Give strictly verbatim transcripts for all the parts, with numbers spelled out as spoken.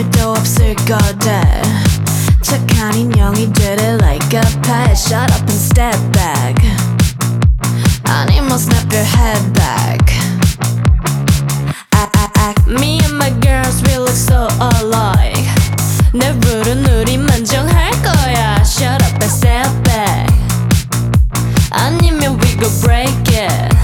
일도 없을 거다. 착한 인형이들을 like a pet. Shut up and step back. 아니면 snap your head back. I, I, I, me and my girls, we look so alike. 내 룰은 우리만 정할 거야. Shut up and step back. 아니면 we go break it.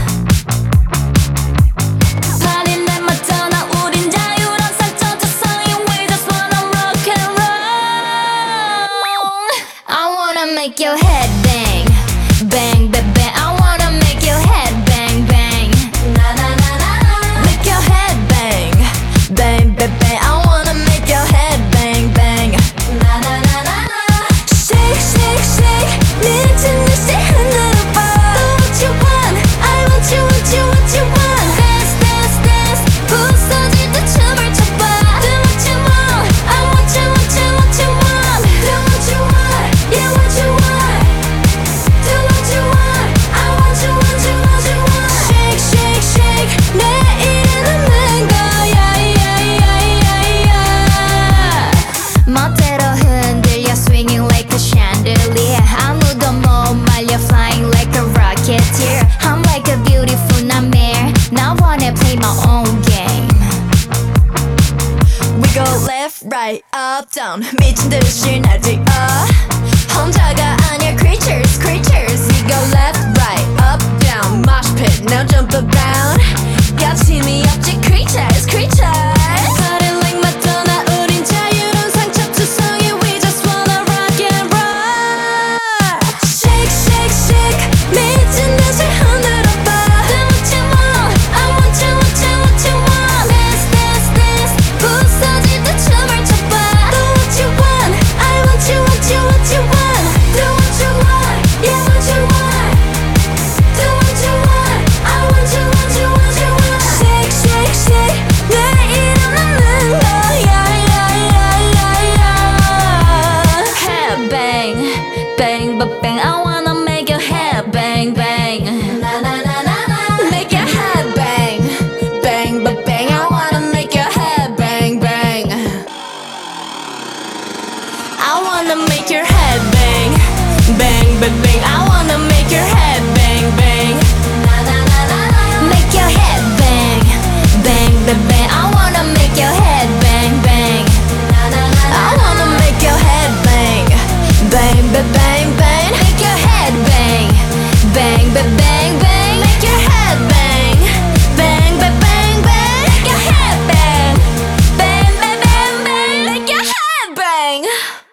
파리 내맛 떠나 우린 자유로운 상처조성이. We just wanna rock and roll. I wanna make your head bang, bang, bang, bang. I wanna make your head bang, bang. Na na na na na. Make your head bang, bang, bang, bang. I wanna make your head bang, bang. Na na na na na. Shake, shake, shake. 미친 듯이 흔들어봐. Do what you want. I want you, want you, what you want. Dance, dance, dance. 부서질 때 춤을 춰봐. Do what you want. I want you, want you, what you want. Do what you want. Yeah, what you want. Do what you want. I want you, want you, what you want. Shake, shake, shake. 내 이름은 거야, yeah, yeah, yeah, yeah. 멋대로 흔들려 swinging like a chandelier. 아무도 못 말려 flying like a rocketeer. I'm like a beautiful nightmare. Now I wanna play my own game. We go left, right, up, down. 미친 듯이 날뛰어. 혼자가 아니야 creatures, creatures. We go left, right, up, down. Mosh pit, now jump around. 여침이 없지 creatures, creatures. Party like Madonna, 우린 자유로운 상처투성이. We just wanna rock and roll. Shake, shake, shake. 미친 듯이 흔들어봐. Do what you want. I want you, want you, what you want. Dance, dance, dance. 부서질 때 춤을 춰봐. Do what you want. I want you, want you, what you want. Do what you want. Yeah, what you want. Do what you want. I want you, want you, what you want. Shake, shake, shake. 내 일어나는 거야, yeah, yeah, yeah, yeah. Head bang, bang, but bang. I wanna make your head bang, bang. Na na na na na. Make your head bang, bang, but bang. I wanna make your head bang, bang. I wanna make your head bang, bang, but bang. I wanna make your head bang, bang. Na na na na na. Make your head bang, bang, but bang. I wanna make your head bang, bang. Na na na na. I wanna make your head bang, bang, but bang, bang. Make your head bang, bang, but bang, bang. Make your head bang, bang, but bang, bang. Make your head bang, bang, bang, bang, bang. Make your head bang.